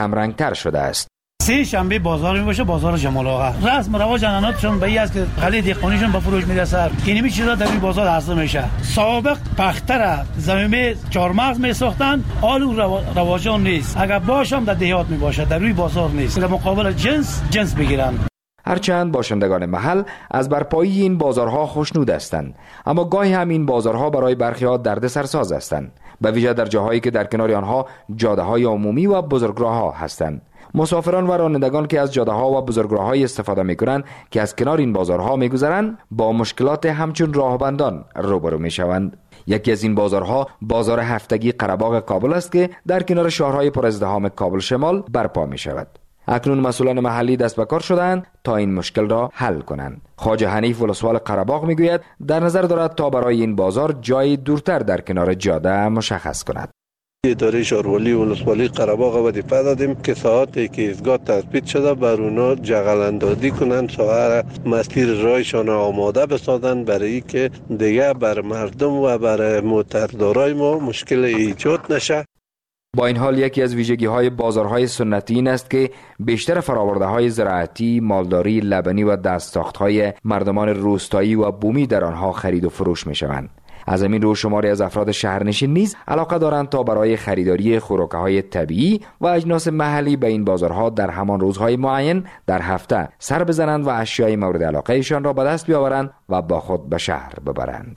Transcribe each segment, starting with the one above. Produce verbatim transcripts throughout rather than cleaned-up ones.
کمرنگتر شده است. سه شنبه بازار می باشه، بازار جمال آقا. رسم رواج اناناتشون به این است که خلی دیقانیشون به فروش میرسه. اینمی چیزا در این بازار عرضه میشه. سابق پختره زمینه چهارمغز میساختن، آلو رواجان نیست. اگر باشم در دیهات می باشه، در روی بازار نیست. در مقابل جنس جنس بگیرن. هرچند باشندگان محل از برپایی این بازارها خوشنود هستند، اما گاهی هم این بازارها برای برخی‌ها دردسرساز هستند، به ویژه در جاهایی که در کنار آنها جاده‌های عمومی و بزرگراه‌ها هستند. مسافران و رانندگان که از جاده‌ها و بزرگراه‌های استفاده می‌کنند که از کنار این بازارها می‌گذرند، با مشکلات همچون راهبندان روبرو می‌شوند. یکی از این بازارها بازار هفتگی قره‌باغ کابل است که در کنار شهرهای پرازدحام کابل شمال برپا می‌شود. اکنون مسئولان محلی دست به کار شدند تا این مشکل را حل کنند. خواجه حنیف ولسوال قره‌باغ میگوید در نظر دارد تا برای این بازار جای دورتر در کنار جاده مشخص کند. اداره شهرولی ولسوالی قره‌باغ و دفعه دادیم که ساعتی که ایستگاه تثبیت شده بر اونا جغل اندازی کنند، ساعت مسیر رایشان آماده بسازند برای که دیگه بر مردم و بر موتردارای ما مشکل ایجاد نشه. با این حال یکی از ویژگی‌های بازارهای سنتی این است که بیشتر فرآورده‌های زراعتی، مالداری، لبنی و دستساخت‌های مردمان روستایی و بومی در آنها خرید و فروش می‌شوند. از همین رو شماری از افراد شهرنشین نیز علاقه دارند تا برای خریداری خوراک‌های طبیعی و اجناس محلی به این بازارها در همان روزهای معین در هفته سر بزنند و اشیای مورد علاقه ایشان را به دست بیاورند و با خود به شهر ببرند.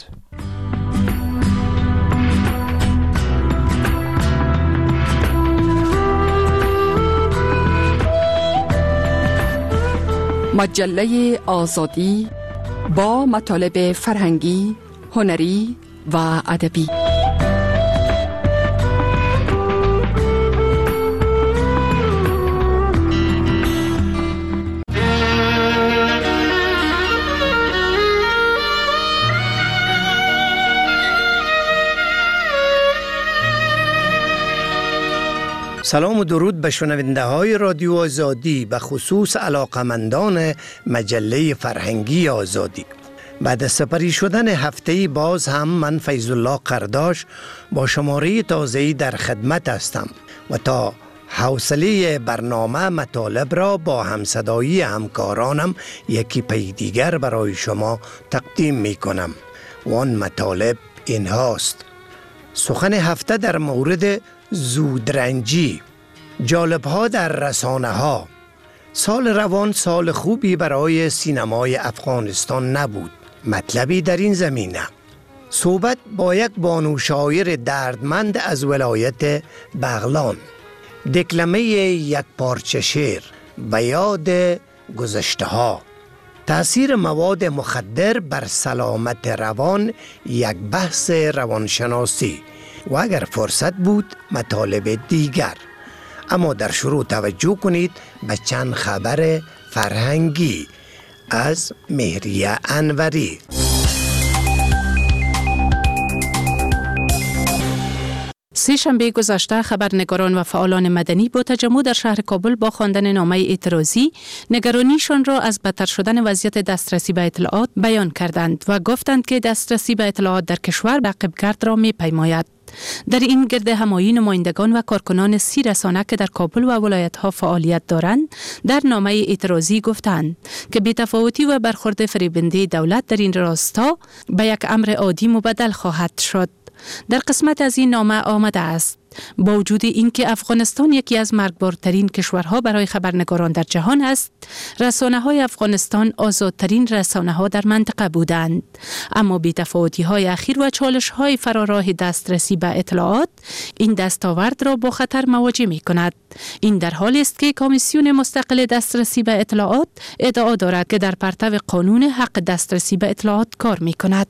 مجله آزادی با مطالب فرهنگی، هنری و ادبی. سلام و درود به شنونده های رادیو آزادی، به خصوص علاقمندان مجله فرهنگی آزادی. بعد از سپری شدن هفته باز هم من فیض الله قرداش با شماره تازه‌ای در خدمت هستم و تا حوصله برنامه مطالب را با همصدایی همکارانم یکی پی دیگر برای شما تقدیم می کنم و آن مطالب این هاست: سخن هفته در مورد زودرنجی، جالب‌ها در رسانه ها. سال روان سال خوبی برای سینمای افغانستان نبود. مطلبی در این زمینه. صحبت با یک بانو شاعر دردمند از ولایت بغلان. دکلمه یک پارچه شعر به یاد گذشته ها. تأثیر مواد مخدر بر سلامت روان یک بحث روانشناسی و اگر فرصت بود مطالب دیگر. اما در شروع توجه کنید به چند خبر فرهنگی از مهریه انوری. سه شنبه گذشته خبرنگاران و فعالان مدنی با تجمع در شهر کابل با خواندن نامه اعتراضی نگرانیشان را از بدتر شدن وضعیت دسترسی به اطلاعات بیان کردند و گفتند که دسترسی به اطلاعات در کشور عقب‌گرد را می‌پیماید. در این گرد همایی نمایندگان و کارکنان سی رسانه که در کابل و ولایت‌ها فعالیت دارند در نامه اعتراضی گفتند که بی‌تفاوتی و برخورد فریبنده دولت در این راستا به یک امر عادی مبدل خواهد شد. در قسمت از این نامه آمده است: با وجود اینکه افغانستان یکی از مرگبارترین کشورها برای خبرنگاران در جهان است، رسانه‌های افغانستان آزادترین رسانه‌ها در منطقه بودند، اما بی‌تفاوتی‌های اخیر و چالش‌های فراراه دسترسی به اطلاعات این دستاورد را با خطر مواجه می‌کند. این در حالی است که کمیسیون مستقل دسترسی به اطلاعات ادعا دارد که در پرتو قانون حق دسترسی به اطلاعات کار می‌کند.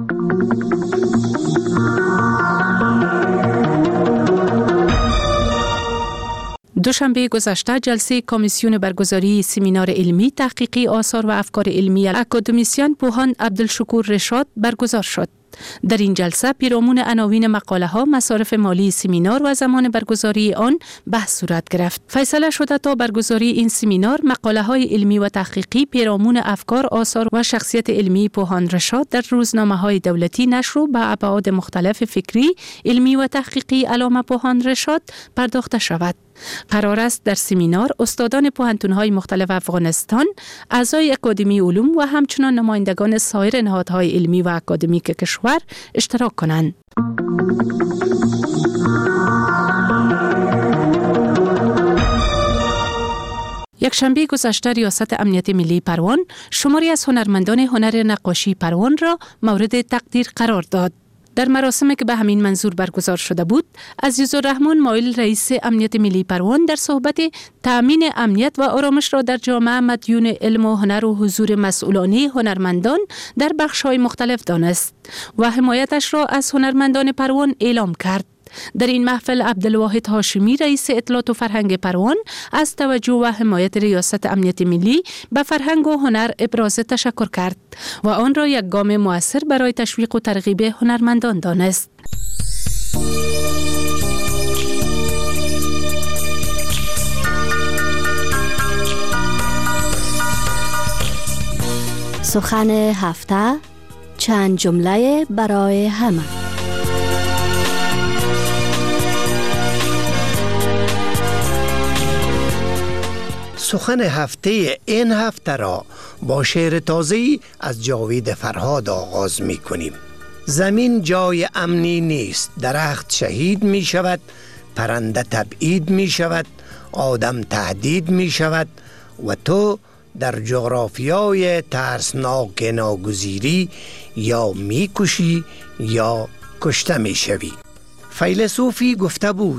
دوشنبه گذشته جلسه کمیسیون برگزاری سمینار علمی تحقیقی آثار و افکار علمی اکادمیسیان پوهان عبدالشکور رشاد برگزار شد. در این جلسه پیرامون عناوین مقاله ها، مصارف مالی سمینار و زمان برگزاری آن بحث صورت گرفت. فیصله شده تا برگزاری این سمینار مقاله های علمی و تحقیقی پیرامون افکار، آثار و شخصیت علمی پوهان رشاد در روزنامه های دولتی نشر و به ابعاد مختلف فکری، علمی و تحقیقی علامه پوهان رشاد پرداخته شود. قرار است در سمینار استادان پوهنتون‌های مختلف افغانستان، اعضای اکادمی علوم و همچنان نمایندگان سایر نهادهای علمی و اکادمیک کشور اشتراک کنند. یک شنبه گذشته ریاست امنیت ملی پروان شماری از هنرمندان هنر نقاشی پروان را مورد تقدیر قرار داد. در مراسمی که به همین منظور برگزار شده بود، عزیزالرحمن مایل رئیس امنیت ملی پروان در صحبت تأمین امنیت و آرامش را در جامعه مدیون علم و هنر و حضور مسئولانه هنرمندان در بخش‌های مختلف دانست و حمایتش را از هنرمندان پروان اعلام کرد. در این محفل عبدالواحد هاشمی رئیس اطلاعات و فرهنگ پروان از توجه و حمایت ریاست امنیت ملی به فرهنگ و هنر ابراز تشکر کرد و آن را یک گام مؤثر برای تشویق و ترغیب هنرمندان دانست. سخن هفته، چند جمله برای همه. سخن هفته این هفته را با شعر تازه‌ای از جاوید فرهاد آغاز می کنیم. زمین جای امنی نیست، درخت شهید می شود، پرنده تبعید می شود، آدم تهدید می شود و تو در جغرافیای ترسناک ناگزیری یا می کشی یا کشته می شوی. فیلسوفی گفته بود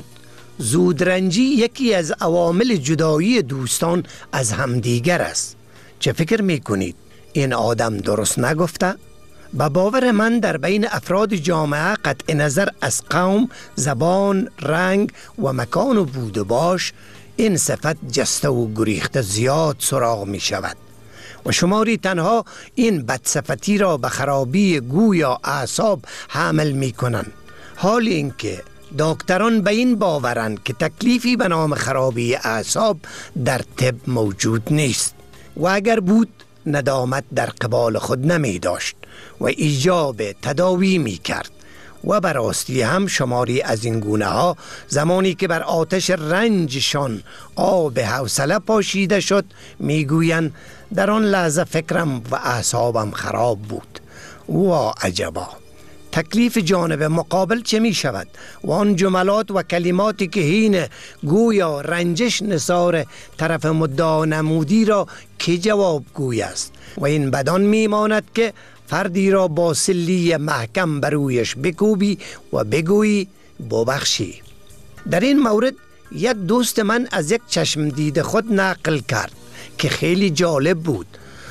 زودرنجی یکی از عوامل جدایی دوستان از همدیگر است. چه فکر می کنید؟ این آدم درست نگفته؟ به باور من در بین افراد جامعه قطع نظر از قوم، زبان، رنگ و مکان و بود و باش این صفت جسته و گریخته زیاد سراغ می شود و شماری تنها این بدصفتی را به خرابی گویا اعصاب حمل می کنند، حال اینکه دکتران به این باورند که تکلیفی به نام خرابی اعصاب در طب موجود نیست و اگر بود ندامت در قبال خود نمی داشت و ایجاب تداوی می کرد. و براستی هم شماری از این گونه ها زمانی که بر آتش رنجشان آب حوصله پاشیده شد میگویند در آن لحظه فکرم و اعصابم خراب بود. و عجبا، تکلیف جانب مقابل چه می شود و آن جملات و کلماتی که هین گویا رنجش نثار طرف مدعا نمودی را که جواب گوی است و این بدان می ماند که فردی را با سلی محکم برویش بکوبی و بگویی ببخشی. در این مورد یک دوست من از یک چشم دید خود نقل کرد که خیلی جالب بود.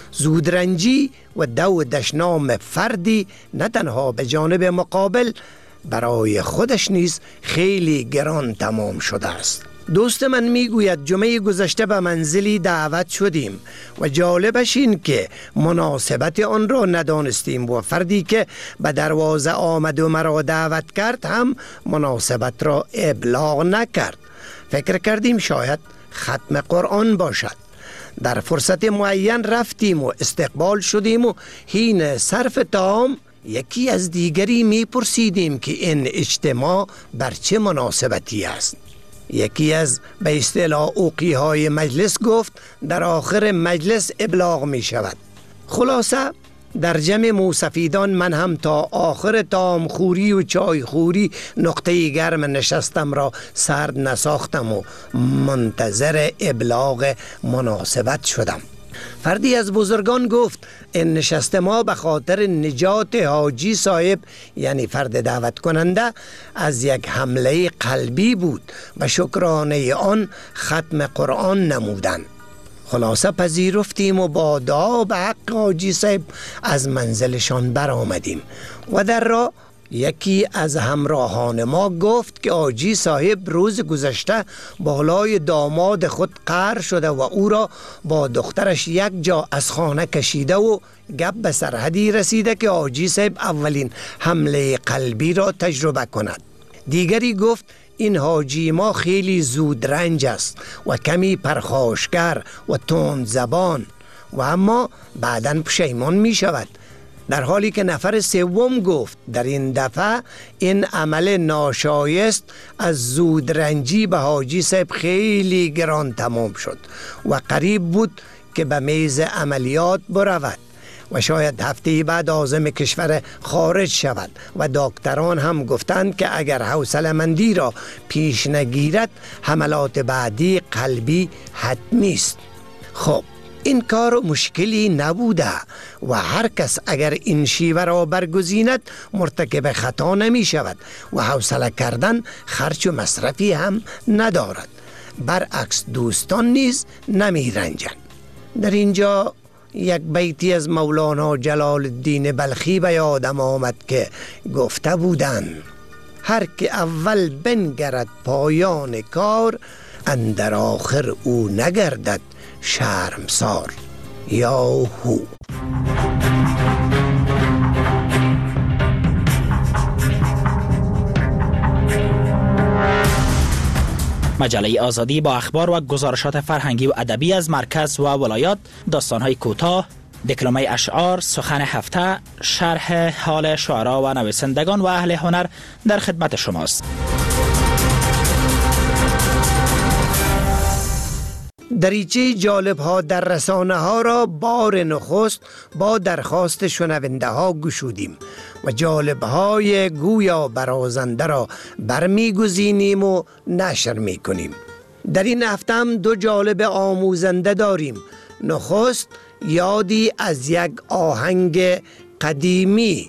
زودرنجی و دو دشنام فردی نه تنها به جانب مقابل برای خودش نیز خیلی گران تمام شده است. دوست من میگوید جمعه گذشته به منزلی دعوت شدیم و جالبش این که مناسبت آن را ندانستیم و فردی که به دروازه آمد و مرا دعوت کرد هم مناسبت را ابلاغ نکرد. فکر کردیم شاید ختم قرآن باشد. در فرصت معین رفتیم و استقبال شدیم و حین صرف طعام یکی از دیگری میپرسیدیم که این اجتماع بر چه مناسبتی است. یکی از به اصطلاح اوقی های مجلس گفت در آخر مجلس ابلاغ می شود. خلاصه در جمع موسفیدان من هم تا آخر طعام خوری و چای خوری نقطه گرم نشستم را سرد نساختم و منتظر ابلاغ مناسبت شدم. فردی از بزرگان گفت این نشست ما به خاطر نجات حاجی صاحب یعنی فرد دعوت کننده از یک حمله قلبی بود و شکرانه آن ختم قرآن نمودن. خلاصه پذیرفتیم و با دعا به حق حاجی صاحب از منزلشان برآمدیم و در را یکی از همراهان ما گفت که آجی صاحب روز گذشته بالای داماد خود قهر شده و او را با دخترش یک جا از خانه کشیده و گپ به سرحدی رسیده که آجی صاحب اولین حمله قلبی را تجربه کند. دیگری گفت این حاجی ما خیلی زود رنج است و کمی پرخاشگر و تند زبان و اما بعداً پشیمان می شود. در حالی که نفر سوم گفت در این دفعه این عمل ناشایست از زود رنجی به حاجی صاحب خیلی گران تمام شد و قریب بود که به میز عملیات برود و شاید هفته بعد عازم کشور خارج شود و دکتران هم گفتند که اگر حوصله مندی را پیش نگیرد حملات بعدی قلبی حتمی است. خب این کار مشکلی نبوده و هر کس اگر این شیوه را برگزیند مرتکب خطا نمی شود و حوصله کردن خرچ و مصرفی هم ندارد. برعکس دوستان نیز نمی رنجند. در اینجا یک بیتی از مولانا جلال الدین بلخی به یادم آمد که گفته بودند هر که اول بنگرد پایان کار اندر آخر او نگردد شرمسار. یا هو. مجله آزادی با اخبار و گزارشات فرهنگی و ادبی از مرکز و ولایات، داستان‌های کوتاه، دکلمه اشعار، سخن هفته، شرح حال شعرا و نویسندگان و اهل هنر در خدمت شماست. دریچه جالب ها در رسانه ها را بار نخست با درخواست شنونده ها گشودیم و جالب های گویا برازنده را برمی گزینیم و نشر می کنیم. در این هفته هم دو جالب آموزنده داریم. نخست یادی از یک آهنگ قدیمی.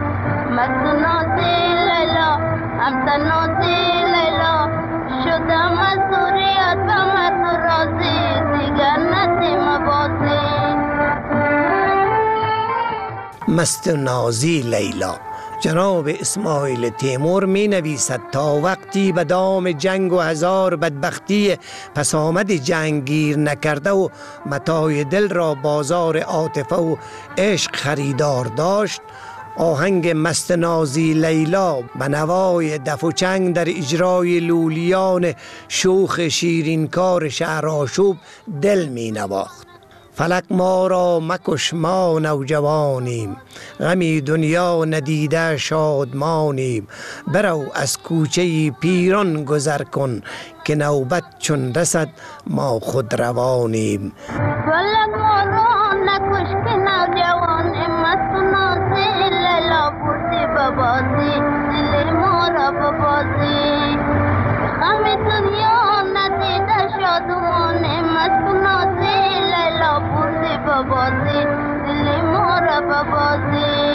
مست نازی لیلا. جناب اسماعیل تیمور می نویسد تا وقتی به دام جنگ و هزار بدبختی پس آمد جنگ گیر نکرده و متاع دل را بازار عاطفه و عشق خریدار داشت، آهنگ مست نازی لیلا به نوای دف و چنگ در اجرای لولیان شوخ شیرین کار شهرآشوب دل می نواخت. فلک ما را مکش ما نوجوانیم، غمی دنیا ندیده شادمانیم، برو از کوچه پیران گذر کن که نوبت چون رسد ما خود روانیم. فلک ما را نکش که نوجوانیم، مست نازی لیلا بردی ببازی، دل ما را ببازی، غمی دنیا ندیده شادمانیم، مست نازی لیلا بردی ببازی، دل ما را ببازی،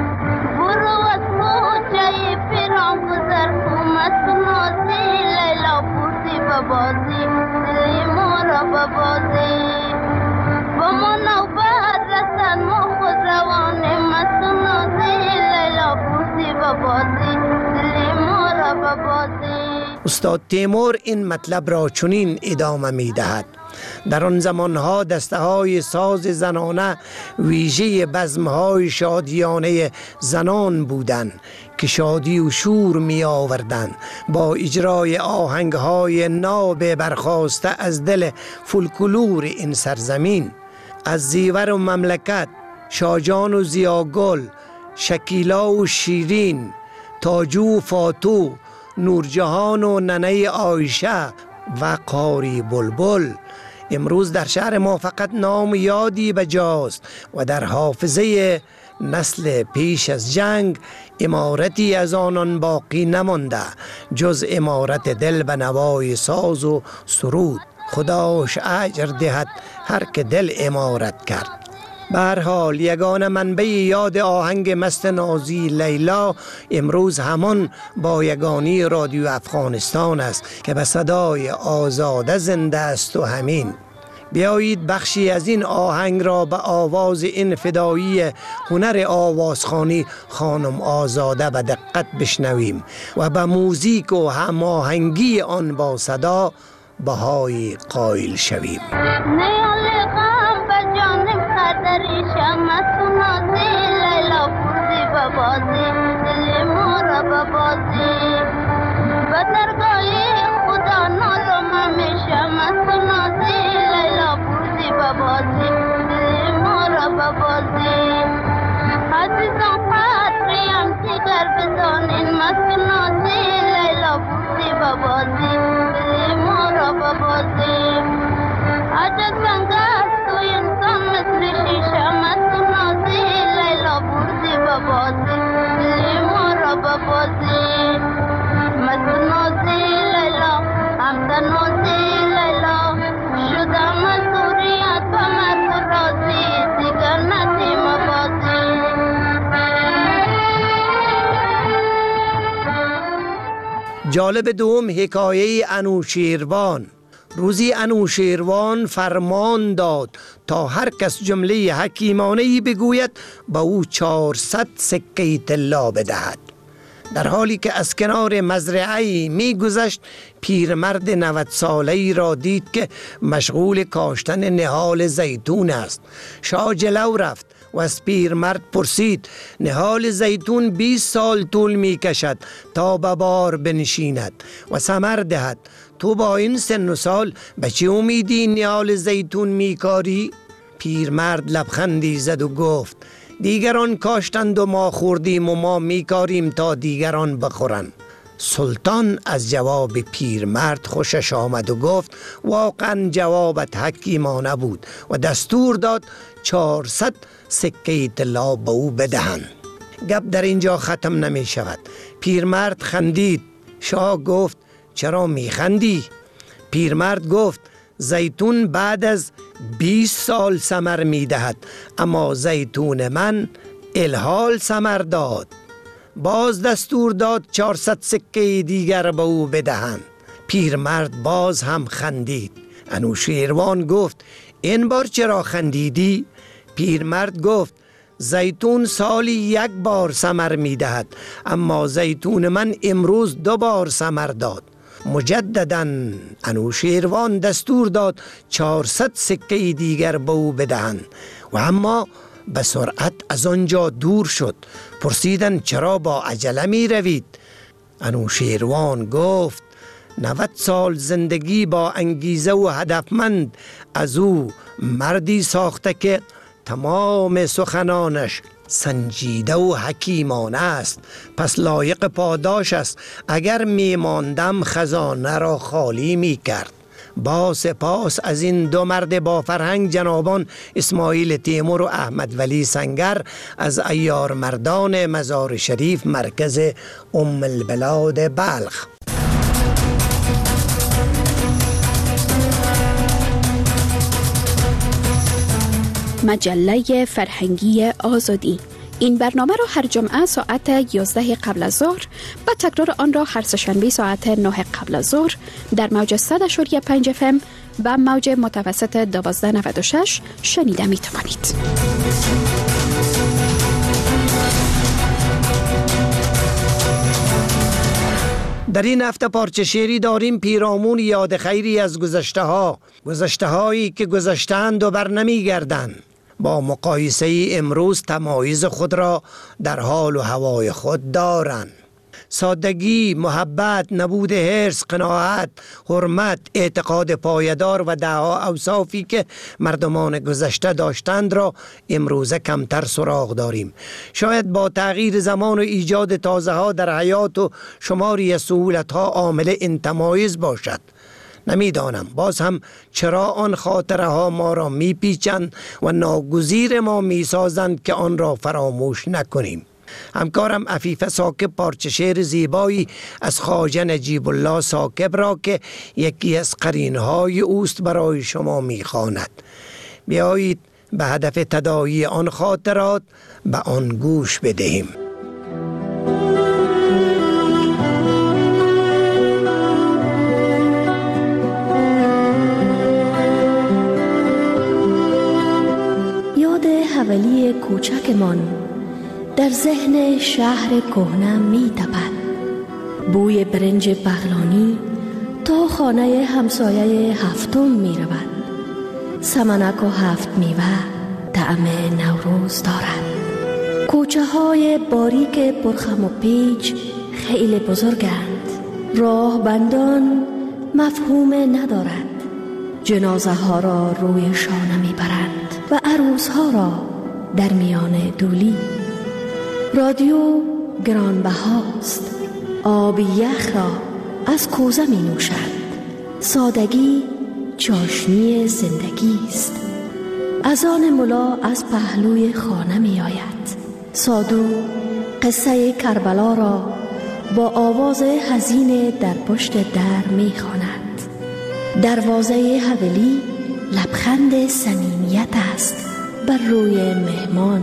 برو از کوچه پیران گذر کن، مست نازی لیلا بردی ببازی، دل ما را ببازی، با ما نوبت رسد ما خود روانیم، مست نازی لیلا بردی ببازی، دل ما را ببازی. استاد تیمور این مطلب را چنین ادامه می دهد. در آن زمانها دسته های ساز زنانه ویژه بزمهای شادیانه زنان بودند که شادی و شور می آوردند با اجرای آهنگ های ناب برخاسته از دل فولکلور این سرزمین. از زیور و مملکت، شاجان و زیاگل، شکیلا و شیرین، تاجو و فاتو، نورجهان و ننه عایشه و قاری بلبل. امروز در شهر ما فقط نام یادی بجاست و در حافظه نسل پیش از جنگ امارتی از آنان باقی نمانده جز امارت دل به نوای ساز و سرود. خداش اجر دهد هر که دل امارت کرد. به هر حال یگانه منبع یاد آهنگ مست نازی لیلا امروز همان با یگانی رادیو افغانستان است که به صدای آزاده زنده است و همین بیایید بخشی از این آهنگ را به آواز این فدایی هنر آوازخوانی خانم آزاده به دقت بشنویم و به موزیک و هماهنگی آن با صدا بهای قائل شویم. جالب دوم حکایه انوشیروان. روزی انوشیروان فرمان داد تا هر کس جمله حکیمانه‌ای بگوید با او چهارصد سکه طلا بدهد. در حالی که از کنار مزرعه‌ای می گذشت پیرمرد نود ساله‌ای را دید که مشغول کاشتن نهال زیتون است. شاه جلو رفت و از پیرمرد پرسید نهال زیتون بیست سال طول می کشد تا به بار بنشیند و ثمر دهد. تو با این سن و سال به چه امیدی نهال زیتون می کاری؟ پیرمرد لبخندی زد و گفت دیگران کاشتند و ما خوردیم و ما می کاریم تا دیگران بخورند. سلطان از جواب پیرمرد خوشش آمد و گفت واقعا جوابت حکیمانه بود و دستور داد چهارصد سکه طلا به او بدهند. گپ در اینجا ختم نمی شود. پیرمرد خندید. شاه گفت چرا می خندی؟ پیرمرد گفت زیتون بعد از بیست سال ثمر می دهد، اما زیتون من الحال ثمر داد. باز دستور داد چهارصد سکه دیگر به او بدهند. پیرمرد باز هم خندید. انوشیروان گفت این بار چرا خندیدی؟ پیرمرد گفت زیتون سالی یک بار ثمر می دهد، اما زیتون من امروز دو بار ثمر داد. مجدداً انوشیروان دستور داد چهارصد سکه دیگر به او بدهند و اما به سرعت از آنجا دور شد. پرسیدند چرا با عجله می روید؟ انوشیروان گفت نود سال زندگی با انگیزه و هدفمند از او مردی ساخته که تمام سخنانش سنجیده و حکیمانه است، پس لایق پاداش است. اگر می ماندم خزانه را خالی می کرد. با سپاس از این دو مرد با فرهنگ جنابان اسماعیل تیمور و احمد ولی سنگر از عیار مردان مزار شریف مرکز ام البلاد بلخ. مجله فرهنگی آزادی. این برنامه را هر جمعه ساعت یازده قبل از ظهر و تکرار آن را هر سه‌شنبه ساعت نه قبل از ظهر در موج صد و پنج اف ام و موج متوسط دوازده نود و شش شنیده می توانید. در این هفته پارچه شعری داریم پیرامون یاد خیری از گذشته ها، گذشته هایی که گذشتند و بر نمی گردند. با مقایسه ای امروز تمایز خود را در حال و هوای خود دارند. سادگی، محبت، نبود حرص، قناعت، حرمت، اعتقاد پایدار و دهها اوصافی که مردمان گذشته داشتند را امروزه کمتر سراغ داریم. شاید با تغییر زمان و ایجاد تازه ها در حیات و شماری از سهولت ها عامل این تمایز باشد. نمیدانم باز هم چرا آن خاطره ها ما را میپیچند و ناگزیر ما میسازند که آن را فراموش نکنیم. همکارم عفیفه ساکب پارچه شعر زیبایی از خواجه نجیب الله ساکب را که یکی از قرینهای اوست برای شما میخواند. بیایید به هدف تداعی آن خاطرات به آن گوش بدهیم. کوچکمان در ذهن شهر کهنه می تپد. بوی برنج بغلانی تا خانه همسایه هفتم می رود. سمنک و هفت میوه طعم نوروز دارد. کوچه های باریک پرخم و پیچ خیلی بزرگند. راه بندان مفهوم ندارد. جنازه ها را روی شانه می برند و عروس ها را در میان دولی. رادیو گرانبهاست. آب یخ را از کوزه می نوشند. سادگی چاشنی زندگی است. اذان ملا از پهلوی خانه می آید. سادو قصه کربلا را با آواز حزین در پشت در می خواند. دروازه حویلی لبخند صمیمیت است بر روی مهمان.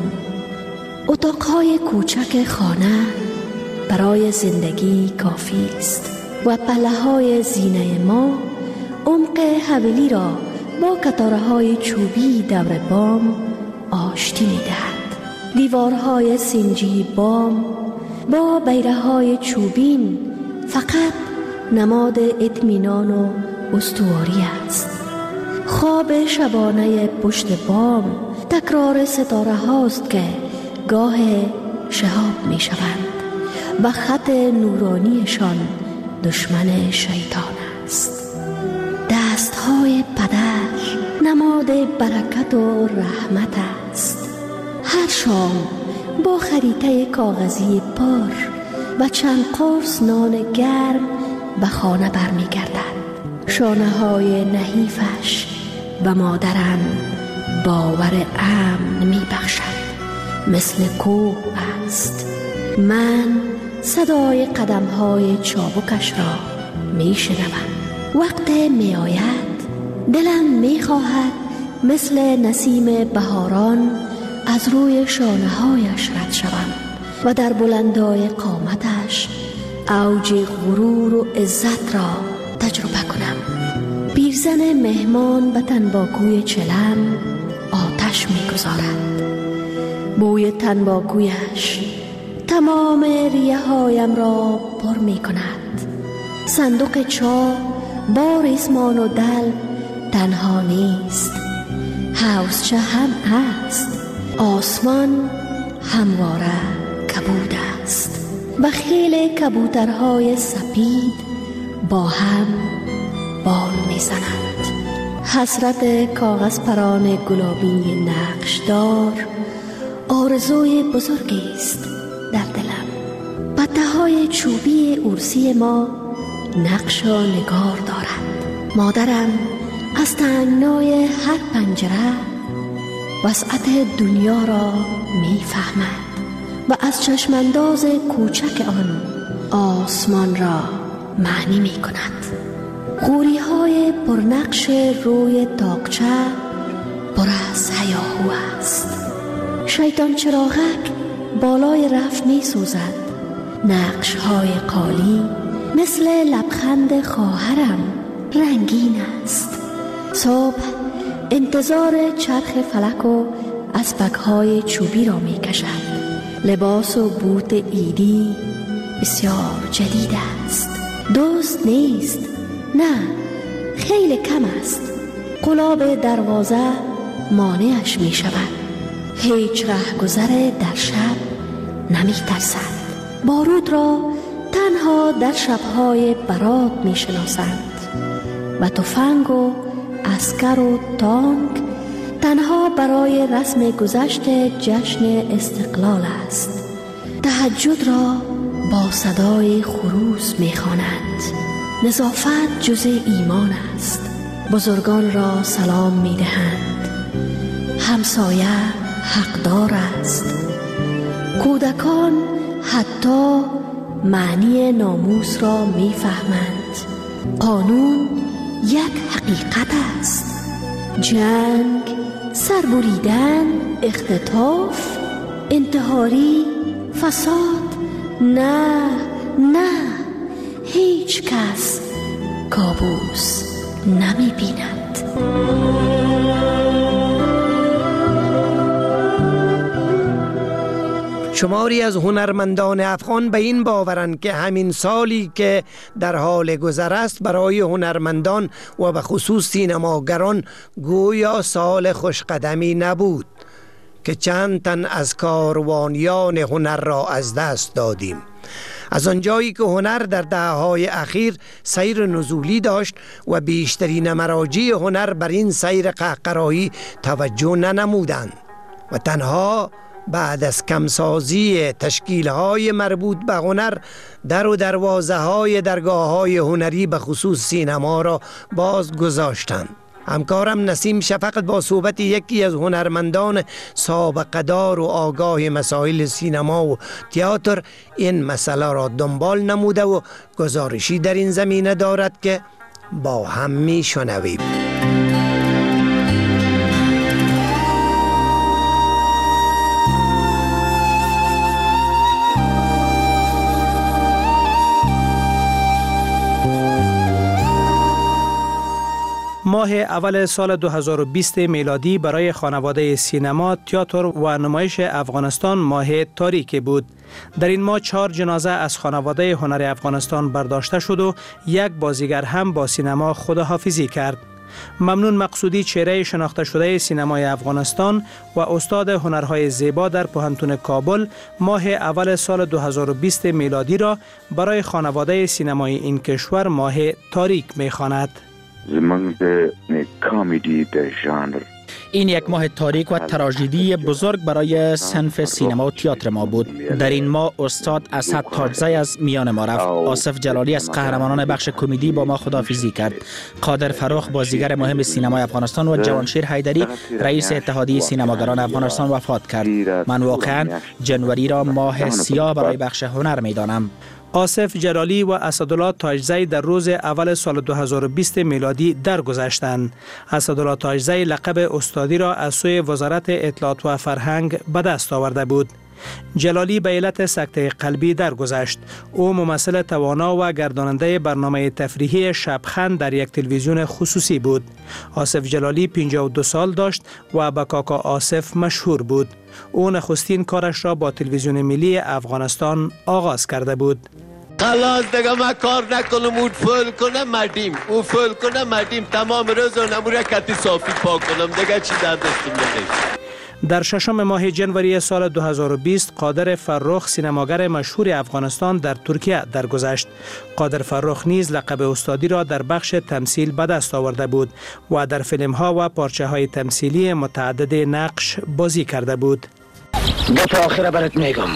اتاقهای کوچک خانه برای زندگی کافی است و پله‌های زینه ما عمق حویلی را با کتاره‌های چوبی دور بام آشتی می‌دهد. دیوارهای سنجی بام با بیره‌های چوبین فقط نماد اطمینان و استواری است. خواب شبانه پشت بام تکرار ستاره هاست که گاه شهاب می شوند و خط نورانیشان دشمن شیطان است. دست های پدر نماد برکت و رحمت است. هر شام با خریطه کاغذی پر و چند قرص نان گرم به خانه برمی گردد. شانه های نحیفش و مادرم باور امن می بخشد. مثل کوه است. من صدای قدم های چابکش را می شنوم. وقت می آید دلم می خواهد مثل نسیم بهاران از روی شانه هایش رد شوم و در بلندای قامتش اوج غرور و عزت را تجربه کنم. پیرزن مهمان به تنباکوی چلم آتش می گذارد. بوی تنباکویش تمام ریه هایم را پر می کند. صندوق چا با ریسمان و دل تنها نیست. حوضچه هم هست. آسمان همواره کبود است و خیل کبوترهای سپید با هم بال می زنند. حسرت کاغذ پران گلابی نقشدار آرزوی بزرگی است در دلم. پته های چوبی ارسی ما نقش و نگار دارد. مادرم از تنگنای هر پنجره وسعت دنیا را می فهمد و از چشمانداز کوچک آن آسمان را معنی می کند. غوری های پرنقش روی تاقچه پر از هیاهو است. شیطان چراغک بالای رف می سوزد. نقش های قالی مثل لبخند خواهرم رنگین است. صبح انتظار چرخ فلک و اسپک های چوبی را می کشد. لباس و بوت عیدی بسیار جدید است. دوست نیست، نه خیلی کم است. قلاب دروازه مانعش می شود. هیچ رهگذر در شب نمی ترسد. بارود را تنها در شبهای برات می شناسند و تفنگ و عسکر و تانک تنها برای رسم گذشت جشن استقلال است. تهجد را با صدای خروس می خوانند. نظافت جز ایمان است. بزرگان را سلام می دهند. همسایه حقدار است. کودکان حتی معنی ناموس را می فهمند. قانون یک حقیقت است. جنگ، سربریدن، اختطاف، انتحاری، فساد، نه نه هیچ کس کابوس نمی بیند. شماری از هنرمندان افغان به این باورند که همین سالی که در حال گذر است برای هنرمندان و به خصوص سینماگران گویا سال خوشقدمی نبود که چند تن از کاروانیان هنر را از دست دادیم. از آنجایی که هنر در دهه‌های اخیر سیر نزولی داشت و بیشترین مراجع هنر بر این سیر قهقرایی توجه ننمودند و تنها بعد از کمسازی تشکیل‌های مربوط به هنر در و دروازه‌های درگاه‌های هنری به خصوص سینما را باز گذاشتند. همکارم نسیم شفقت با صحبت یکی از هنرمندان سابقه دار و آگاه مسائل سینما و تئاتر این مسئله را دنبال نموده و گزارشی در این زمینه دارد که با هم میشنویم. ماه اول سال دو هزار و بیست میلادی برای خانواده سینما، تئاتر و نمایش افغانستان ماه تاریکی بود. در این ماه چهار جنازه از خانواده هنر افغانستان برداشته شد و یک بازیگر هم با سینما خداحافظی کرد. ممنون مقصودی، چهره شناخته شده سینمای افغانستان و استاد هنرهای زیبا در پوهنتون کابل، ماه اول سال دو هزار و بیست میلادی را برای خانواده سینمای این کشور ماه تاریک می‌خواند. زمانگ ده کامیدی ده ژانر. این یک ماه تاریک و تراژدی بزرگ برای صنف سینما و تئاتر ما بود. در این ماه استاد اسد تاجزی از میان ما رفت. آصف جلالی از قهرمانان بخش کمدی با ما خداحافظی کرد. قادر فرخ بازیگر مهم سینمای افغانستان و جوانشیر حیدری رئیس اتحادیه سینماگران افغانستان وفات کرد. من واقعا جنوری را ماه سیاه برای بخش هنر میدانم. آصف جلالی و اسدالله تاجزی در روز اول سال دو هزار و بیست میلادی درگذشتند. اسدالله تاجزی لقب استادی را از سوی وزارت اطلاعات و فرهنگ به دست آورده بود. جلالی به علت سکته قلبی درگذشت. او ممثل توانا و گرداننده برنامه تفریحی شبخند در یک تلویزیون خصوصی بود. آصف جلالی پنجاه و دو سال داشت و به کاکا آصف مشهور بود. او نخستین کارش را با تلویزیون ملی افغانستان آغاز کرده بود. خلاص دیگه ما کار نکنم، اون فول کنه مدیم، اون فول کنه مدیم، تمام روز و نموره کتی صافی پاک کنم دیگه چی در دستم نمیشه. در ششم ماه جنوری سال دو هزار و بیست قادر فرخ سینماگر مشهور افغانستان در ترکیه درگذشت. قادر فرخ نیز لقب استادی را در بخش تمثیل به دست آورده بود و در فیلم ها و پارچه های تمثیلی متعدد نقش بازی کرده بود. دو تا آخره برات میگم،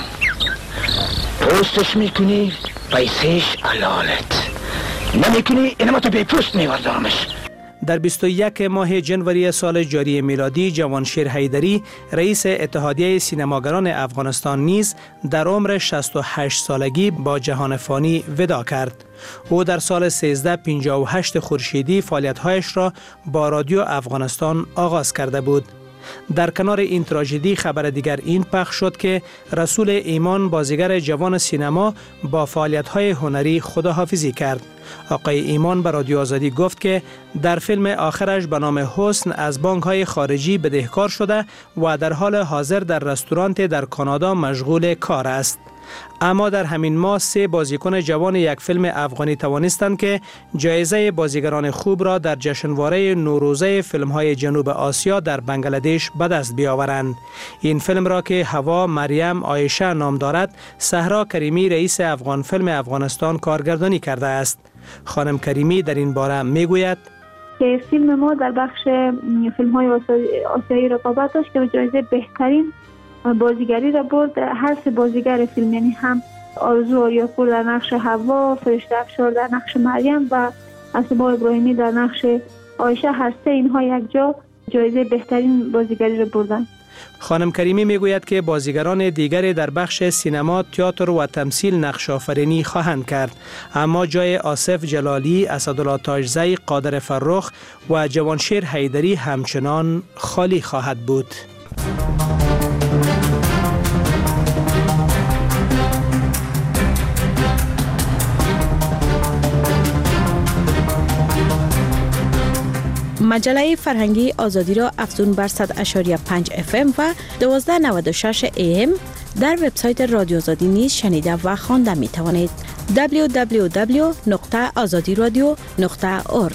پوستش میکنی پیسش علالت، نمیکنی اینما تو بی پوست میوردمش. در بیست و یک ماه جنوری سال جاری میلادی جوانشیر حیدری رئیس اتحادیه سینماگران افغانستان نیز در عمر شصت و هشت سالگی با جهان فانی وداع کرد. او در سال سیزده پنجاه و هشت خورشیدی فعالیت‌هایش را با رادیو افغانستان آغاز کرده بود. در کنار این تراژدی خبر دیگر این پخش شد که رسول ایمان بازیگر جوان سینما با فعالیت‌های هنری خداحافظی کرد. آقای ایمان به رادیو آزادی گفت که در فیلم آخرش به نام حسن از بانک‌های خارجی بدهکار شده و در حال حاضر در رستورانت در کانادا مشغول کار است. اما در همین ماه سه بازیکن جوان یک فیلم افغانی توانستند که جایزه بازیگران خوب را در جشنواره نوروزه فیلم‌های جنوب آسیا در بنگلادش به دست بیاورند. این فیلم را که هوا مریم عایشه نام دارد، صحرا کریمی رئیس افغان فیلم افغانستان کارگردانی کرده است. خانم کریمی در این باره میگوید که فیلم ما در بخش فیلم‌های آسیایی رقابت داشت که جایزه بهترین بازیگری را برد. هر سه بازیگر فیلم، یعنی هم آرزو آریاپور در نقش هوا، فرشته افشار در نقش مریم و اسبا ابراهیمی در نقش عایشه، هر سه اینها یک جا جایزه بهترین بازیگری را بردند. خانم کریمی میگوید که بازیگران دیگری در بخش سینما، تئاتر و تمثیل نقش آفرینی خواهند کرد، اما جای آصف جلالی، اسدالله تاجزی، قادر فرخ و جوانشیر حیدری همچنان خالی خواهد بود. مجله فرهنگی آزادی را افزون بر صد و شش پنج اف ام و دوازده نود و شش ای ام در وبسایت رادیو آزادی نیز شنیده و خوانده می توانید. دبلیو دبلیو دبلیو نقطه آزادی رادیو نقطه اورگ.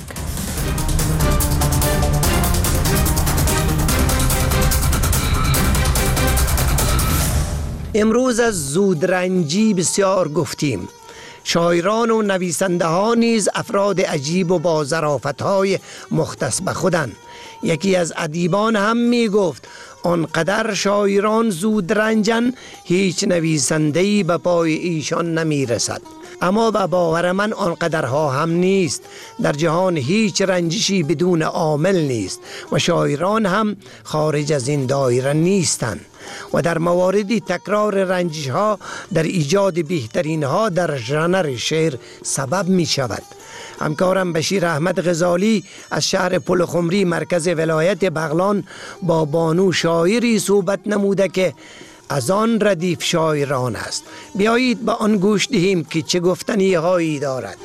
امروز از زودرنجی بسیار گفتیم. شاعران و نویسنده ها نیز افراد عجیب و با ظرافت‌های مختص به خودند. یکی از ادیبان هم می گفت آنقدر شاعران زودرنجن هیچ نویسنده‌ای به پای ایشان نمی رسد. اما به باور من آنقدرها هم نیست. در جهان هیچ رنجشی بدون عامل نیست و شاعران هم خارج از این دایره نیستند و در مواردی تکرار رنجش ها در ایجاد بهترین ها در ژانر شعر سبب می شود. همکارم بشیر احمد غزالی از شهر پلخمری مرکز ولایت بغلان با بانو شاعری صحبت نموده که از آن ردیف شاعران است. بیایید به آن گوش دهیم که چه گفتنی هایی دارد.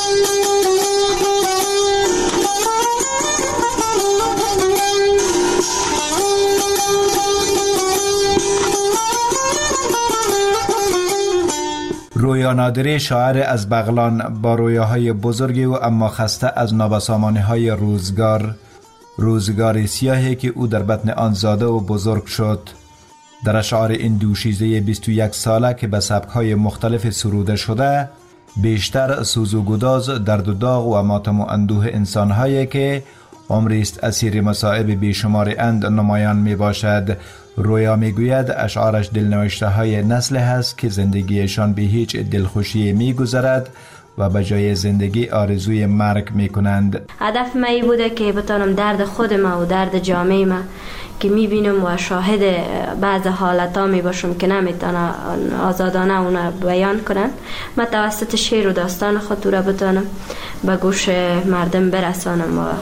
رویا نادری شاعر از بغلان با رویاهای بزرگی و اما خسته از نابسامانی های روزگار، روزگار سیاهی که او در بطن آن زاده و بزرگ شد، در اشعار این دوشیزه بیست و یک ساله که به سبک‌های مختلف سروده شده، بیشتر سوز و گداز، درد و داغ و ماتم و اندوه انسان‌هایی که عمریست اسیر مصائب بیشمار اند نمایان می باشد. رویا می گوید اشعارش دلنوشته های نسل هست که زندگیشان به هیچ دلخوشی می گذرد و به جای زندگی آرزوی مرگ می کنند. هدف من بوده که بتانم درد خود ما و درد جامعه ما که می بینم و شاهد بعض حالتا می باشم که نمیتونه آزادانه اون بیان کنن، من توسط شعر و داستان خود را بتانم به گوش مردم برسانم و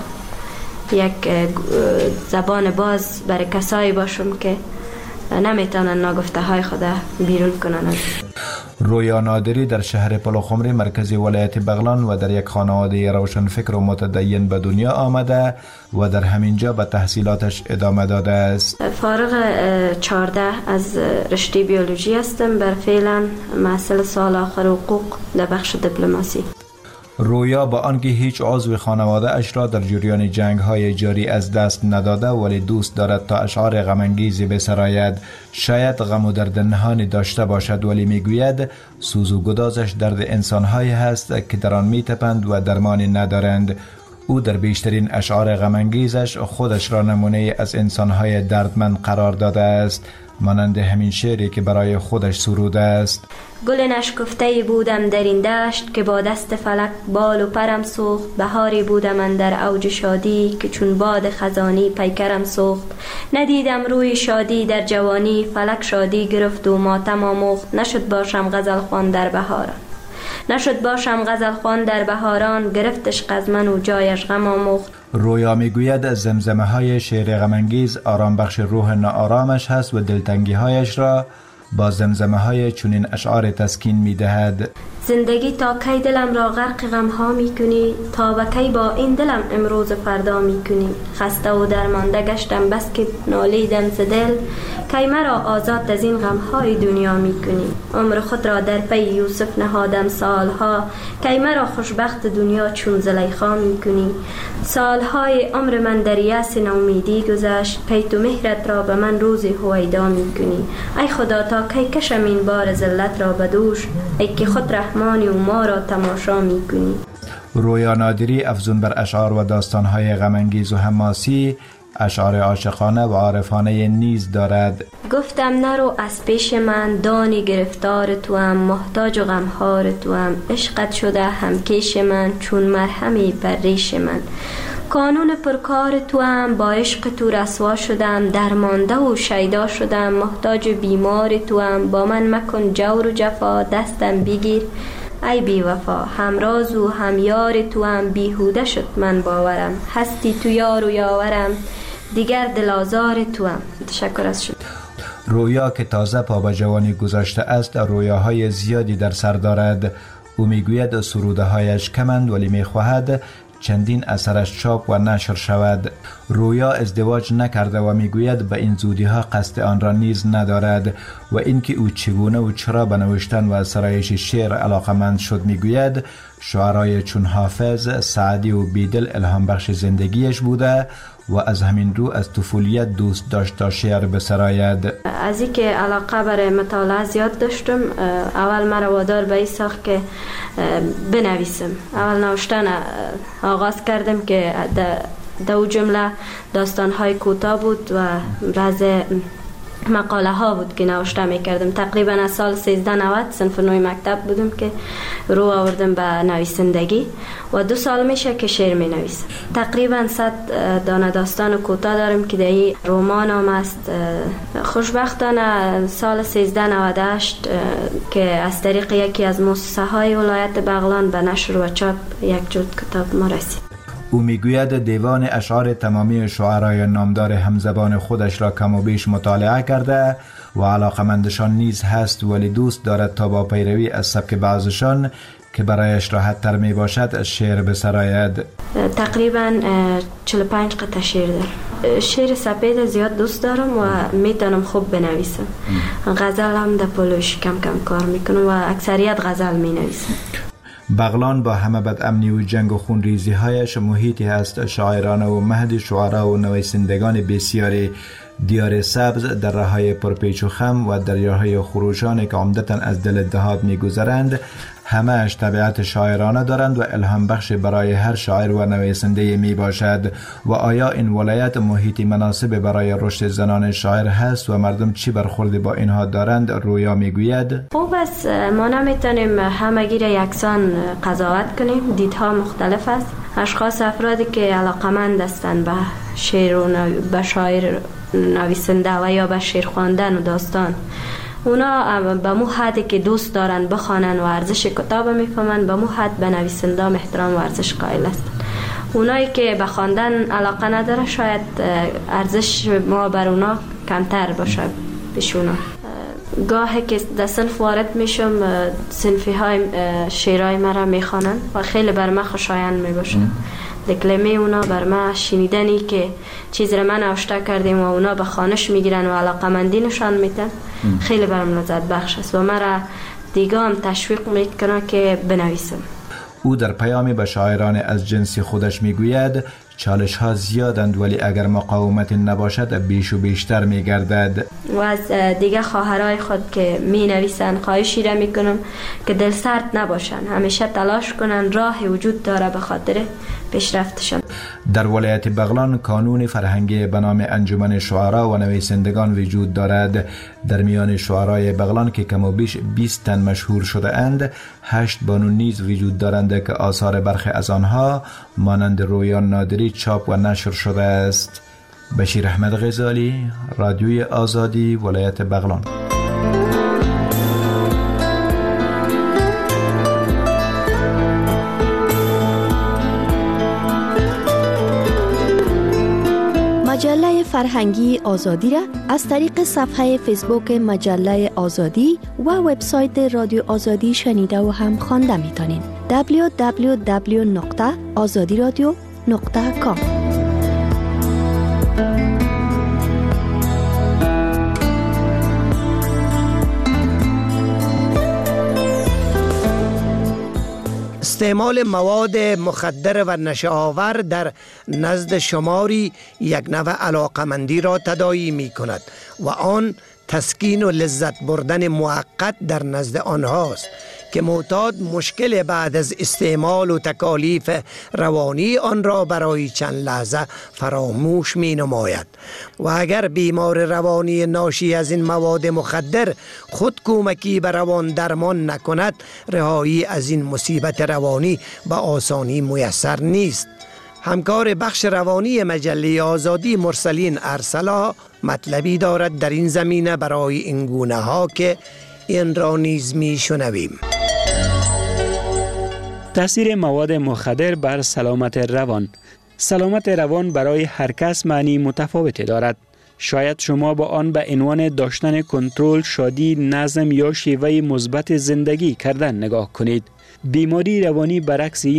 یک زبان باز برای کسایی باشم که نمیتونن ناگفته های خود بیرون کنن. رویا نادری در شهر پلخمری مرکز ولایت بغلان و در یک خانواده روشنفکر و متدین به دنیا آمده و در همینجا به تحصیلاتش ادامه داده است. فارغ چهارده از رشته بیولوژی هستم، بر فعلا محصل سال آخر حقوق در بخش دیپلماسی. رویا با آنکه هیچ عضو خانواده اش را در جریان جنگ های جاری از دست نداده ولی دوست دارد تا اشعار غمانگیزی بسراید. شاید غم و درد نهانی داشته باشد ولی میگوید سوز و گدازش درد انسانهایی هست که در آن میتپند و درمانی ندارند. او در بیشترین اشعار غمانگیزش خودش را نمونه از انسانهای دردمند قرار داده است، مانند همین شعری که برای خودش سروده است. گل نشکفته بودم در این دشت که با دست فلک بال و پرم سوخت، بهاری بودم من در اوج شادی که چون باد خزانی پیکرم سوخت. ندیدم روی شادی در جوانی، فلک شادی گرفت و ماتم آموخت. نشد باشم غزل خوان در بهاران، نشد باشم غزل خوان در بهاران، گرفتش قزمن و جایش غم آموخت. رویا میگوید زمزمه های شعر غمانگیز آرام بخش روح ناآرامش هست و دلتنگی هایش را با زمزمه های چنین اشعار تسکین میدهد. زندگی تا کی دلم را غرق غم ها می کنی، تا به کی با این دلم امروز فردا می کنی. خسته و درمانده گشتم بس که نالیدم ز دل، کی مرا آزاد از این غم های دنیا می کنی. عمر خود را در پی یوسف نهادم سالها، کی مرا خوشبخت دنیا چون زلیخا می کنی. سالهای عمر من در یأس نومیدی گذشت، پی تو مهرت را به من روزی هویدا می کنی. ای خدا تا کی کشم این بار ذلت را به دوش، ای که خود رحمانی و ما را تماشا می کنی. رویا نادری افزون بر اشعار و داستانهای غمانگیز و حماسی اشعار عاشقانه و عارفانه نیز دارد. گفتم نرو از پیش من، دانی گرفتار تو هم، محتاج و غمخوار تو هم. عشقت شده همکیش من، چون مرهمی بر ریش من. کانون پرکار تو هم، با عشق تو رسوا شدم. درمانده و شیدا شدم، محتاج و بیمار تو هم. با من مکن جور و جفا، دستم بگیر ای بی وفا. همراز و همیار تو هم، بیهوده شد من باورم. هستی تو یار و یاورم، دیگر دلازار تو هم. تشکر از شد. رویا که تازه پا به جوانی گذاشته است رویاهای زیادی در سر دارد. او میگوید سروده هایش کمند ولی میخواهد چندین اثرش چاپ و نشر شود. رویا ازدواج نکرده و میگوید به این زودی ها قصد آن را نیز ندارد و اینکه او چگونه و چرا به نوشتن و سرایش شعر علاقمند شد میگوید شعرای چون حافظ، سعدی و بیدل الهام بخش زندگیش بوده و از همین رو از طفولیت دوست داشت تا شعر بسراید. از اینکه علاقه برای مطالعه زیاد داشتم، اول مرا وادار به این ساخت که بنویسم. اول نوشتن آغاز کردم که دو جمله داستان‌های کوتاه بود و بعض مقاله ها بود که نوشته می کردم. تقریبا از سال سیزده نود صنف نوی مکتب بودم که رو آوردم به نویسندگی و دو سال میشه که شعر می نویسم. تقریبا صد دانه داستان کوتاه دارم که در رمان هم است. خوشبختانه سال سیزده نود و هشت که از طریق یکی از مؤسسه های ولایت بغلان به نشر و چاپ یک جلد کتاب ما رسید. او میگوید دیوان اشعار تمامی شعرای نامدار همزبان خودش را کم و بیش مطالعه کرده و علاقمندشان نیز هست، ولی دوست دارد تا با پیروی از سبک بعضشان که برایش راحت تر می باشد از شعر بسراید. تقریبا چهل و پنج قطعه شعر دارم. شعر سپید زیاد دوست دارم و میتونم خوب بنویسم. غزل هم در پلوش کم کم کار میکنم و اکثریت غزل می نویسم. بغلان با همه بدامنی و جنگ و خونریزی هایش محیطی است شاعرانه و مهد شعرا و نویسندگان بسیاری. دیار سبز، دره‌های پرپیچ و خم و دریاهای خروشان که عمدتاً از دل دهات می‌گذرند، همه اش طبیعت شاعرانه دارند و الهام بخش برای هر شاعر و نویسنده می باشد. و آیا این ولایت محیطی مناسب برای رشد زنان شاعر هست و مردم چی برخورد با اینها دارند؟ رویا میگوید خوب است، ما نمیتونیم همگی را یکسان قضاوت کنیم. دیدها مختلف است. اشخاص افرادی که علاقمند هستند به شعر و نو... به شاعر نویسنده و یا به شعر خواندن و داستان، اونا به مو حدی که دوست دارن بخوانن و ارزش کتاب میفهمن، به مو حد به نویسنده احترام و ارزش قائل هستن. اونایی که به خواندن علاقه نداره شاید ارزش ما بر اونا کمتر باشه بشونا. گاهی که در صنف وارد میشم صنفی های شعرهای مرا میخوانن و خیلی بر من خوشایند میباشه. کلمه اونا بر ما شنیدنی که چیز را من نوشته کردیم و اونا به خوانش میگیرن و علاقمندی نشان میدن خیلی برام لذت بخش است و مرا دیگه هم تشویق میکنه که بنویسم. او در پیامی به شاعران از جنس خودش میگوید چالش ها زیادند ولی اگر مقاومت نباشد بیش و بیشتر میگردد. و از دیگه خواهرای خود که می نویسن خواهشی را میکنم که دل سرد نباشن، همیشه تلاش کنن، راه وجود داره به خاطر پیشرفتشان. در ولایت بغلان کانون فرهنگی به نام انجمن شعرا و نویسندگان وجود دارد. در میان شعرای بغلان که کم و بیش بیست تن مشهور شده اند، هشت بانو نیز وجود دارند که آثار برخی از آنها مانند رویا نادری چاپ و نشر شده است. بشیر احمد غزالی، رادیوی آزادی، ولایت بغلان. مجله فرهنگی آزادی را از طریق صفحه فیسبوک مجله آزادی و وبسایت رادیو آزادی شنیده و هم خوانده میتونین. دبلیو دبلیو دبلیو نقطه آزادی رادیو نقطه کام. استعمال مواد مخدر و نشه‌آور در نزد شماری یک نوع علاقمندی را تداعی می کند و آن تسکین و لذت بردن موقت در نزد آنهاست که معتاد مشکل بعد از استعمال و تکالیف روانی آن را برای چند لحظه فراموش می نماید و اگر بیمار روانی ناشی از این مواد مخدر خود کمکی به روان درمان نکند، رهایی از این مصیبت روانی به آسانی میسر نیست. همکار بخش روانی مجله آزادی مرسلین ارسلا مطلبی دارد در این زمینه برای این گونه ها که این را نیز می شنویم. تاثیر مواد مخدر بر سلامت روان. سلامت روان برای هر کس معنی متفاوتی دارد. شاید شما با آن به عنوان داشتن کنترل، شادی، نظم یا شیوه مثبت زندگی کردن نگاه کنید. بیماری روانی برعکس این است.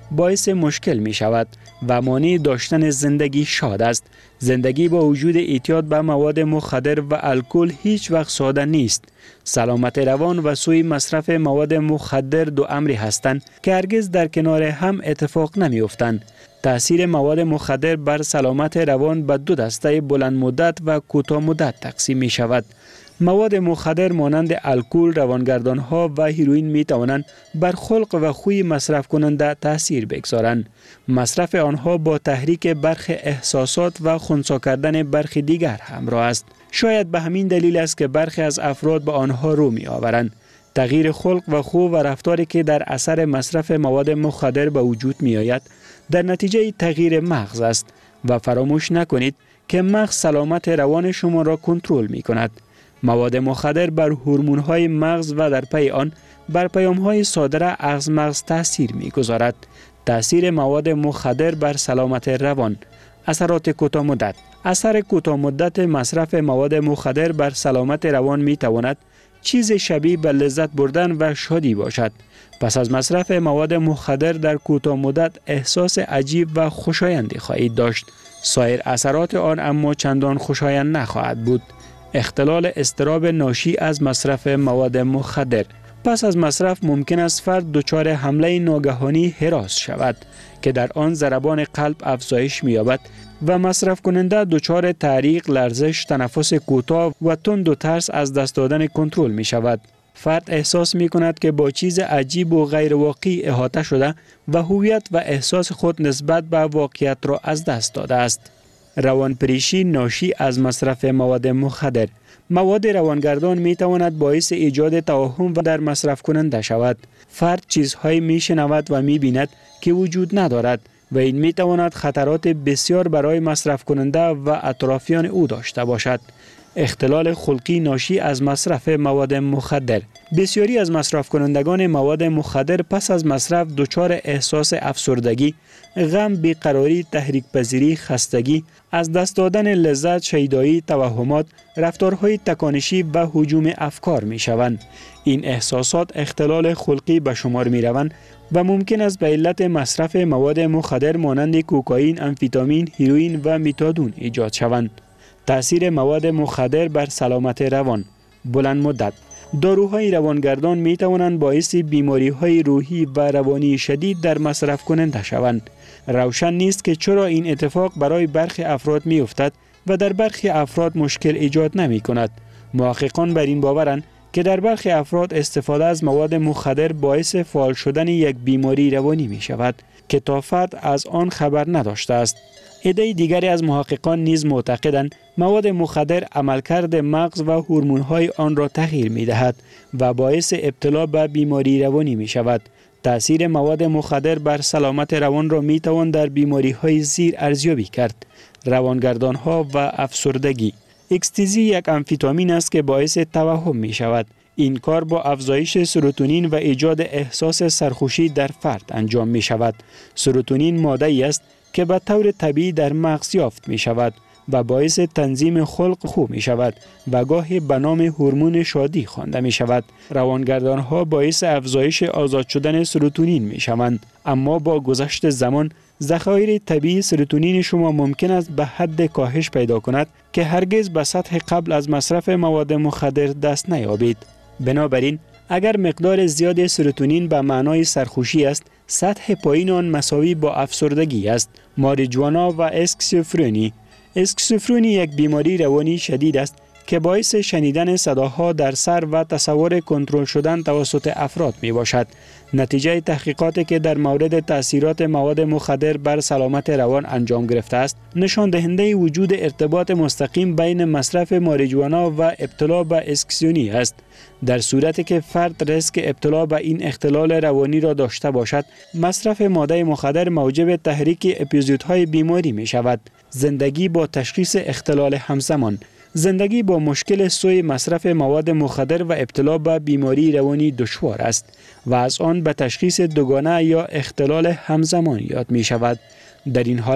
باعث مشکل می شود و مانع داشتن زندگی شاد است. زندگی با وجود اعتیاد به مواد مخدر و الکل هیچ وقت ساده نیست. سلامت روان و سوی مصرف مواد مخدر دو امری هستند که هرگز در کنار هم اتفاق نمی افتند. تأثیر مواد مخدر بر سلامت روان به دو دسته بلند مدت و کوتاه مدت تقسیم می شود. مواد مخدر مانند الکل، روانگردان ها و هیروئین می توانند بر خلق و خوی مصرف کننده تاثیر بگذارند. مصرف آنها با تحریک برخی احساسات و خنثی کردن برخی دیگر همراه است. شاید به همین دلیل است که برخی از افراد به آنها رو می آورند. تغییر خلق و خو و رفتاری که در اثر مصرف مواد مخدر به وجود می آید در نتیجه تغییر مغز است و فراموش نکنید که مغز سلامت روان شما را کنترل می کند. مواد مخدر بر هورمون‌های مغز و در پی آن بر پیام‌های صادره از مغز تأثیر می‌گذارد. تأثیر مواد مخدر بر سلامت روان. اثرات کوتاه مدت. اثر کوتاه مدت مصرف مواد مخدر بر سلامت روان می‌تواند چیز شبیه به لذت بردن و شادی باشد. پس از مصرف مواد مخدر در کوتاه مدت احساس عجیب و خوشایندی خواهید داشت. سایر اثرات آن اما چندان خوشایند نخواهد بود. اختلال اضطراب ناشی از مصرف مواد مخدر. پس از مصرف ممکن است فرد دچار حمله ناگهانی هراس شود که در آن ضربان قلب افزایش می‌یابد و مصرف کننده دچار تعریق، لرزش، تنفس کوتاه و تند و ترس از دست دادن کنترل می شود. فرد احساس می کند که با چیز عجیب و غیر واقعی احاطه شده و هویت و احساس خود نسبت به واقعیت را از دست داده است. روانپریشی ناشی از مصرف مواد مخدر. مواد روانگردان می تواند باعث ایجاد توهم و در مصرف کننده شود. فرد چیزهایی می شنود و می بیند که وجود ندارد و این می تواند خطرات بسیار برای مصرف کننده و اطرافیان او داشته باشد. اختلال خلقی ناشی از مصرف مواد مخدر. بسیاری از مصرف کنندگان مواد مخدر پس از مصرف دچار احساس افسردگی، غم، بیقراری، تحریک پذیری، خستگی، از دست دادن لذت، شیدایی، توهمات، رفتارهای تکانشی و هجوم افکار می شوند. این احساسات اختلال خلقی به شمار می روند و ممکن است به علت مصرف مواد مخدر مانند کوکائین، امفیتامین، هیروئین و متادون ایجاد شوند. تأثیر مواد مخدر بر سلامت روان. بلند مدت. داروهای روانگردان می توانند باعث بیماری‌های روحی و روانی شدید در مصرف کننده شوند. روشن نیست که چرا این اتفاق برای برخی افراد می افتد و در برخی افراد مشکل ایجاد نمی کند. محققان بر این باورند که در برخی افراد استفاده از مواد مخدر باعث فعال شدن یک بیماری روانی می شود که تا فرد از آن خبر نداشته است. عده دیگری از محققان نیز معتقدند مواد مخدر عملکرد مغز و هورمون‌های آن را تغییر می‌دهد و باعث ابتلا به بیماری روانی می‌شود. تأثیر مواد مخدر بر سلامت روان را می‌توان در بیماری‌های زیر ارزیابی کرد: روانگردان‌ها و افسردگی. اکستازی یک آمفیتامین است که باعث توهم می‌شود. این کار با افزایش سروتونین و ایجاد احساس سرخوشی در فرد انجام می‌شود. سروتونین ماده‌ای است که به طور طبیعی در مغز یافت می شود و باعث تنظیم خلق خوب می شود و گاهی به نام هورمون شادی خوانده می شود. روانگردان ها باعث افزایش آزاد شدن سروتونین می شوند، اما با گذشت زمان ذخایر طبیعی سروتونین شما ممکن است به حد کاهش پیدا کند که هرگز به سطح قبل از مصرف مواد مخدر دست نیابید. بنابراین اگر مقدار زیاد سروتونین به معنای سرخوشی است، سطح پایین آن مساوی با افسردگی است. ماریجوانا و اسکیزوفرنی. اسکیزوفرنی یک بیماری روانی شدید است که باعث شنیدن صداها در سر و تصور کنترل شدن توسط افراد می باشد. نتیجه تحقیقاتی که در مورد تأثیرات مواد مخدر بر سلامت روان انجام گرفته است، نشان دهنده وجود ارتباط مستقیم بین مصرف ماریجوانا و ابتلا به اسکیزوفرنی است. در صورتی که فرد ریسک ابتلا به این اختلال روانی را داشته باشد، مصرف ماده مخدر موجب تحریک اپیزودهای بیماری می شود. زندگی با تشخیص اختلال همزمان. زندگی با مشکل سوی مصرف مواد مخدر و ابتلا به بیماری روانی دشوار است و از آن به تشخیص دوگانه یا اختلال همزمان یاد می شود. در این حالت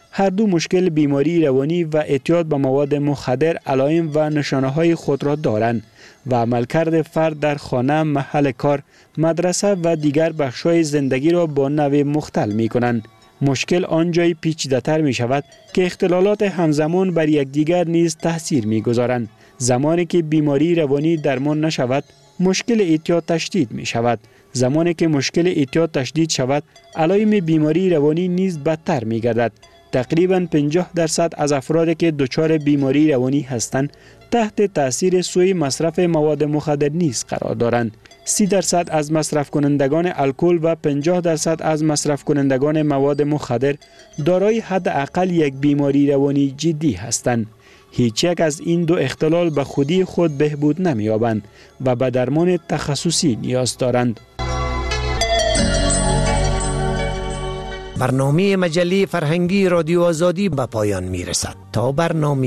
هر دو مشکل بیماری روانی و اعتیاد به مواد مخدر علائم و نشانه‌های خود را دارند و عملکرد فرد در خانه، محل کار، مدرسه و دیگر بخش‌های زندگی را با نوع مختل می‌کنند. مشکل آنجای پیچیده‌تر می‌شود که اختلالات همزمان بر یکدیگر نیز تاثیر می‌گذارند. زمانی که بیماری روانی درمان نشود، مشکل اعتیاد تشدید می‌شود. زمانی که مشکل اعتیاد تشدید شود، علائم بیماری روانی نیز بدتر می‌گردد. تقریباً پنجاه درصد از افرادی که دچار بیماری روانی هستند تحت تاثیر سوء مصرف مواد مخدر نیز قرار دارند. سی درصد از مصرف کنندگان الکل و پنجاه درصد از مصرف کنندگان مواد مخدر دارای حداقل یک بیماری روانی جدی هستند. هیچ یک از این دو اختلال به خودی خود بهبود نمی‌یابند و به درمان تخصصی نیاز دارند. برنامه مجله فرهنگی رادیو آزادی به پایان می رسد. تا برنامه